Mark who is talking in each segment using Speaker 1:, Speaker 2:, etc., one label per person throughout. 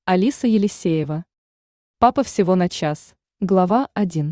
Speaker 1: Алиса Елисеева. Папа всего на час. Глава 1.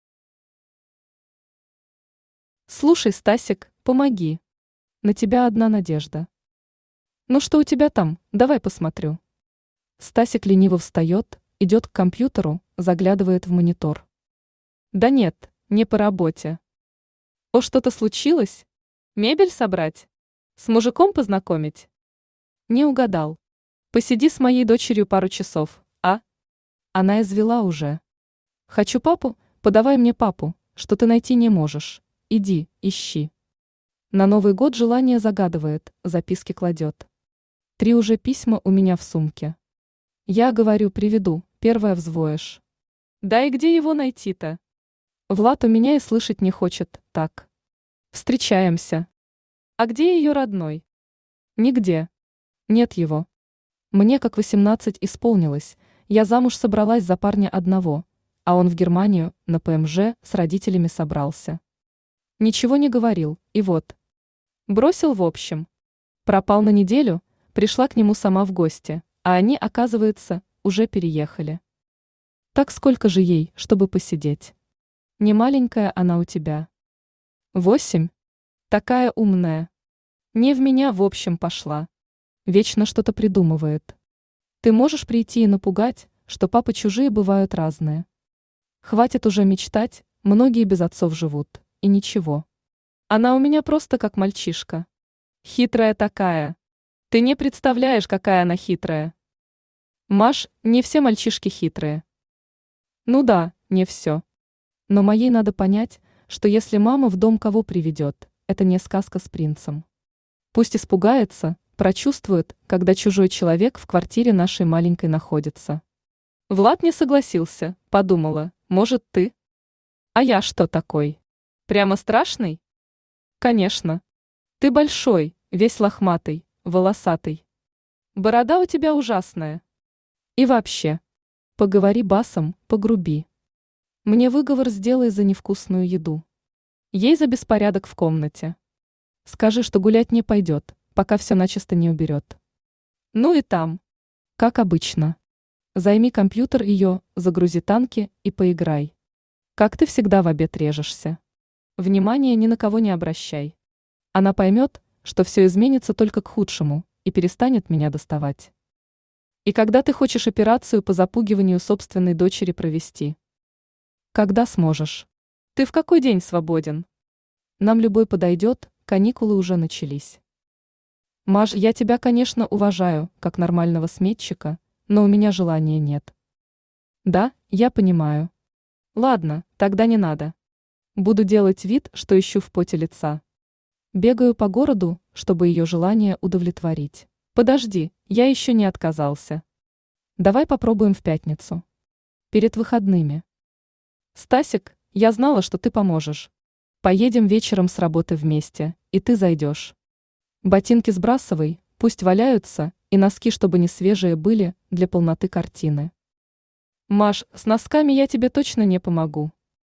Speaker 1: Слушай, Стасик, помоги. На тебя одна надежда. Ну что у тебя там? Давай посмотрю. Стасик лениво встает, идет к компьютеру, заглядывает в монитор. Да нет, не по работе. О, что-то случилось? Мебель собрать? С мужиком познакомить? Не угадал. Посиди с моей дочерью пару часов, а? Она извела уже. Хочу папу, подавай мне папу, что ты найти не можешь. Иди, ищи. На Новый год желание загадывает, записки кладет. 3 уже письма у меня в сумке. Я говорю, приведу, первое взвоешь. Да и где его найти-то? Влад у меня и слышать не хочет, так. Встречаемся. А где ее родной? Нигде. Нет его. Мне как 18 исполнилось, я замуж собралась за парня одного, а он в Германию на ПМЖ с родителями собрался. Ничего не говорил, и вот. Бросил в общем. Пропал на неделю, пришла к нему сама в гости, а они, оказывается, уже переехали. Так сколько же ей, чтобы посидеть? Не маленькая она у тебя. 8. Такая умная. Не в меня в общем пошла. Вечно что-то придумывает. Ты можешь прийти и напугать, что папы чужие бывают разные. Хватит уже мечтать, многие без отцов живут, и ничего. Она у меня просто как мальчишка. Хитрая такая. Ты не представляешь, какая она хитрая. Маш, не все мальчишки хитрые. Ну да, не все. Но моей надо понять, что если мама в дом кого приведет, это не сказка с принцем. Пусть испугается, прочувствует, когда чужой человек в квартире нашей маленькой находится. Влад не согласился, подумала, может ты? А я что такой? Прямо страшный? Конечно. Ты большой, весь лохматый, волосатый. Борода у тебя ужасная. И вообще, поговори басом, погруби. Мне выговор сделай за невкусную еду. Ей за беспорядок в комнате. Скажи, что гулять не пойдет, пока все начисто не уберет. Ну и там. Как обычно. Займи компьютер ее, загрузи танки и поиграй. Как ты всегда в обед режешься. Внимания ни на кого не обращай. Она поймет, что все изменится только к худшему и перестанет меня доставать. И когда ты хочешь операцию по запугиванию собственной дочери провести? Когда сможешь? Ты в какой день свободен? Нам любой подойдет, каникулы уже начались. Маш, я тебя, конечно, уважаю, как нормального сметчика, но у меня желания нет. Да, я понимаю. Ладно, тогда не надо. Буду делать вид, что ищу в поте лица. Бегаю по городу, чтобы ее желание удовлетворить. Подожди, я еще не отказался. Давай попробуем в пятницу. Перед выходными. Стасик, я знала, что ты поможешь. Поедем вечером с работы вместе, и ты зайдешь. Ботинки сбрасывай, пусть валяются, и носки, чтобы не свежие были, для полноты картины. Маш, с носками я тебе точно не помогу.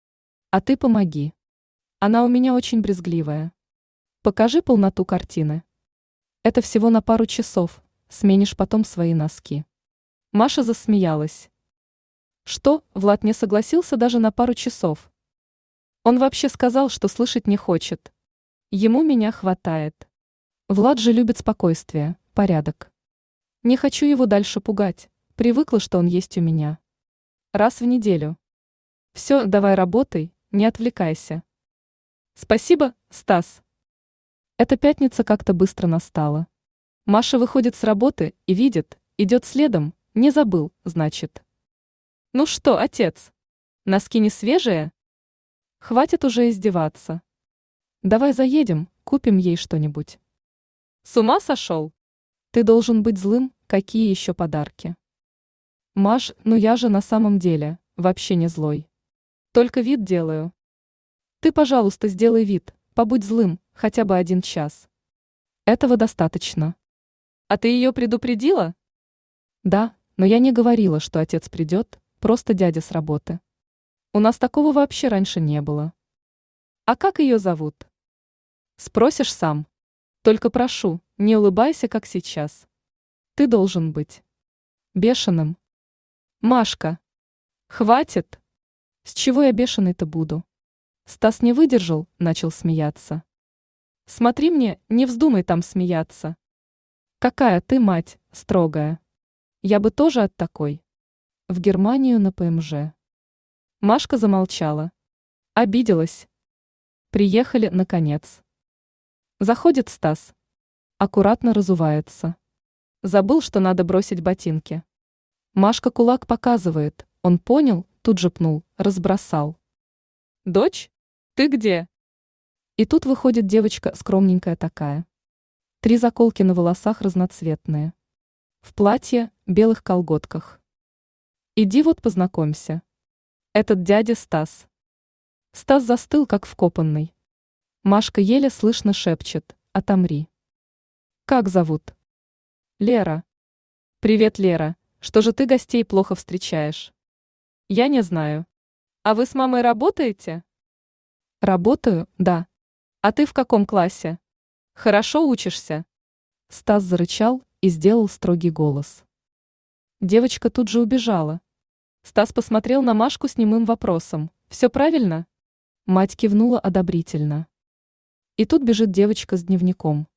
Speaker 1: А ты помоги. Она у меня очень брезгливая. Покажи полноту картины. Это всего на пару часов, сменишь потом свои носки. Маша засмеялась. Что, Влад не согласился даже на пару часов? Он вообще сказал, что слышать не хочет. Ему меня хватает. Влад же любит спокойствие, порядок. Не хочу его дальше пугать, привыкла, что он есть у меня. Раз в неделю. Все, давай работай, не отвлекайся. Спасибо, Стас. Эта пятница как-то быстро настала. Маша выходит с работы и видит, идет следом, не забыл, значит. Ну что, отец? Носки не свежие? Хватит уже издеваться. Давай заедем, купим ей что-нибудь. С ума сошел? Ты должен быть злым, какие еще подарки? Маш, ну я же на самом деле вообще не злой. Только вид делаю. Ты, пожалуйста, сделай вид, побудь злым, хотя бы 1 час. Этого достаточно. А ты ее предупредила? Да, но я не говорила, что отец придет, просто дядя с работы. У нас такого вообще раньше не было. А как ее зовут? Спросишь сам. Только прошу, не улыбайся, как сейчас. Ты должен быть Бешеным. Машка. Хватит. С чего я бешеный-то буду? Стас не выдержал, начал смеяться. Смотри мне, не вздумай там смеяться. Какая ты мать, строгая. Я бы тоже от такой. В Германию на ПМЖ. Машка замолчала. Обиделась. Приехали, наконец. Заходит Стас. Аккуратно разувается. Забыл, что надо бросить ботинки. Машка кулак показывает. Он понял, тут же пнул, разбросал. «Дочь? Ты где?» И тут выходит девочка скромненькая такая. 3 заколки на волосах разноцветные. В платье, белых колготках. Иди вот познакомься. Этот дядя Стас. Стас застыл, как вкопанный. Машка еле слышно шепчет: «Отомри». Как зовут? Лера. Привет, Лера. Что же ты гостей плохо встречаешь? Я не знаю. А вы с мамой работаете? Работаю, да. А ты в каком классе? Хорошо учишься? Стас зарычал и сделал строгий голос. Девочка тут же убежала. Стас посмотрел на Машку с немым вопросом. Все правильно? Мать кивнула одобрительно. И тут бежит девочка с дневником.